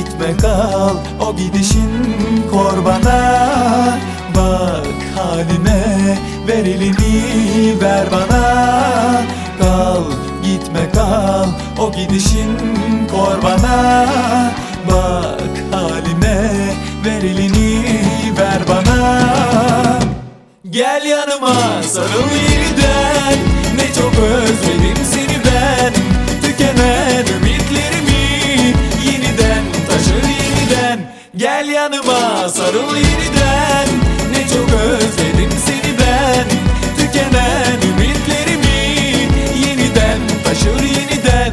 gitme kal, o gidişin kor bana. Bak halime, ver elini ver bana. Kal gitme kal, o gidişin kor bana. Bak halime, ver elini ver bana. Gel yanıma sarıl yeniden, ne çok özledim seni ben. Tükenen ümitlerimi yeniden taşır yeniden. Gel yanıma sarıl yeniden, ne çok özledim seni ben. Tükenen ümitlerimi yeniden taşır yeniden.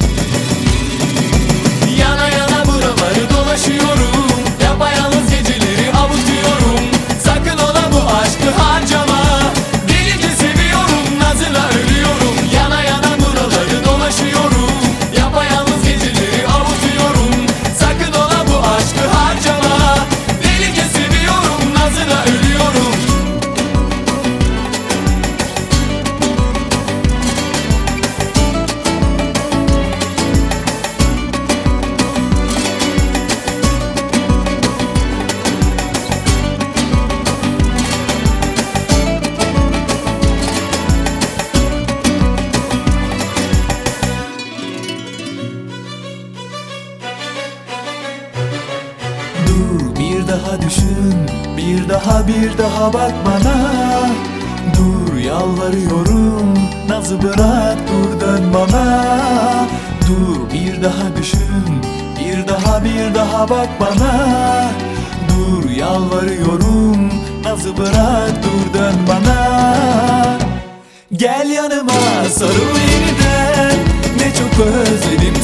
Yana yana buraları dolaşıyorum, yapayalnız geceleri avutuyorum. Sakın ola bu aşkı harcama, delice seviyorum, nazına ölüyorum. Yana yana buraları dolaşıyorum, yapayalnız geceleri avutuyorum. Sakın ola bu aşkı harcama, delice seviyorum, nazına ölüyorum. Dur bir daha düşün, bir daha bak bana. Dur yalvarıyorum, nazı bırak dur dön bana. Dur bir daha düşün, bir daha bak bana. Dur yalvarıyorum, nazı bırak dur dön bana. Gel yanıma sarıl yeniden, ne çok özledim